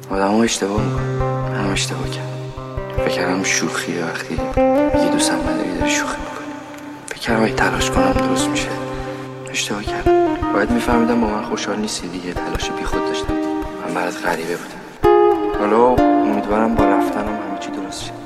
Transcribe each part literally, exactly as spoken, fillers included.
آدم ها اشتباه میکنن. منم اشتباه کردم. فکر کردم شوخیه وقتی میگی دوستم نداری داری شوخی میکنی. فکر کردم اگه تلاش کنم درست میشه. اشتباه کردم. باید میفهمیدم با من خوشحال نیستی دیگه. تلاش بی خود داشتم. من برات غریبه بودم. حالا امیدوارم با رفتنم همه چی درست شه.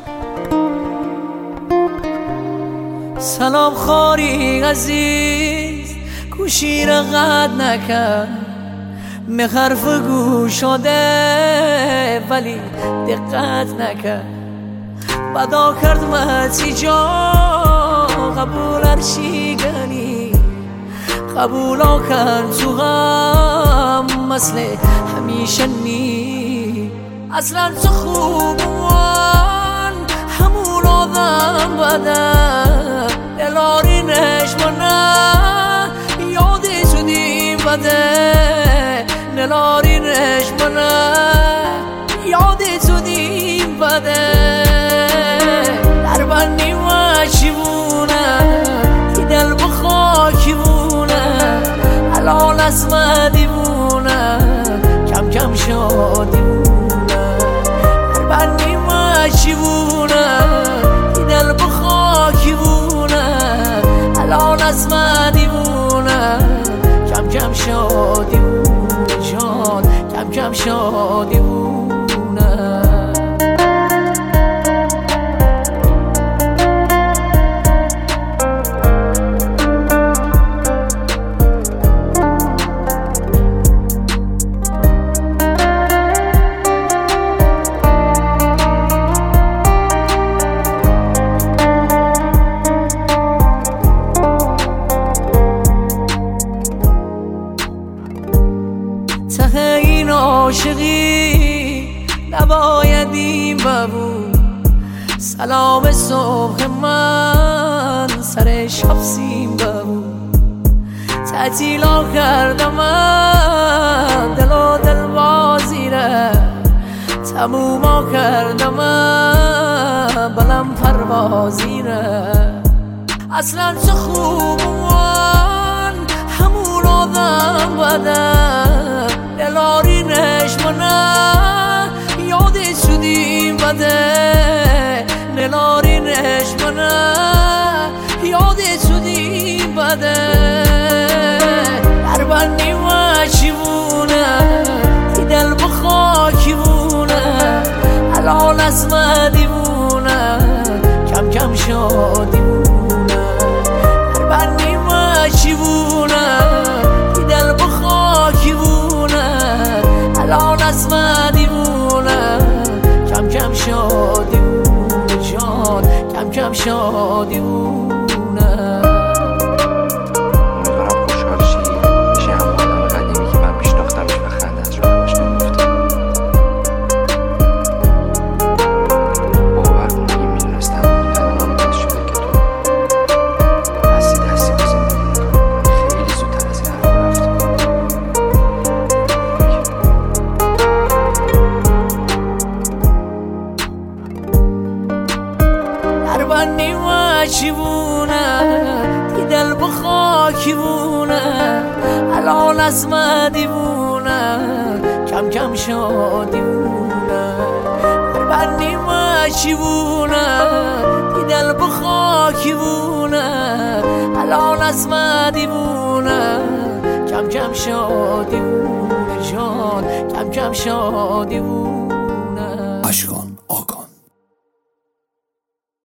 سلام خاری عزیز گوشی را قطع نکرد، به حرف گوش شده ولی دقت نکرد. بدا کرد مسی جا قبول هرچی گنی قبولا کرد تو غم مثل همیشه نی. اصلا تو خوبان همون آدم بدن دلارینش منه یادی شدیم بده نلارینش منه یادی شدیم بده. در بندی و چیونه ای دل بخاکی بونه الان از من دیوونه کم کم شادی بونه. در بندی و چیونه ای دل بخاکی بونه الان از من دیوونه کم کم شادی بونه جان کم کم شادی بونه. ته این عاشقی نباید این ببود. سلام صبح من سر شب سیم ببود. تعطیلا کردم من دل و دل بازی را تموما کردم من بلم پروازی را. اصلا چه خوبان همون آدم بدن دلارینش منه یادی شدیم بده نلارینش منه یادی شدیم بده. در بندی و چیونه ای دل بخاکی بونه الان از من دیوونه کم کم شادی بونه. در بندی و چیونه ای دل بخاکی بونه الان از من دیوونه کم کم شادی بونه جان کم کم شادی بونه. امیدوارم خوشحال شی بشی همون آدم قدیمی که من میشناختمش و خندت رو همش نمی‌گفتم. باور کن اگه میدونستم تنها باعث شده که تو دستی دستی با زندگی میکنی خیلی زودتر از این حرف رفتم. در بندی و چیونه ای دل بخاکی بونه الان از من دیوونه کم کم شادی بونه. در بندی و چیونه ای دل بخاکی بونه الان از من دیوونه کم کم شادی بونه جان کم کم شادی بونه.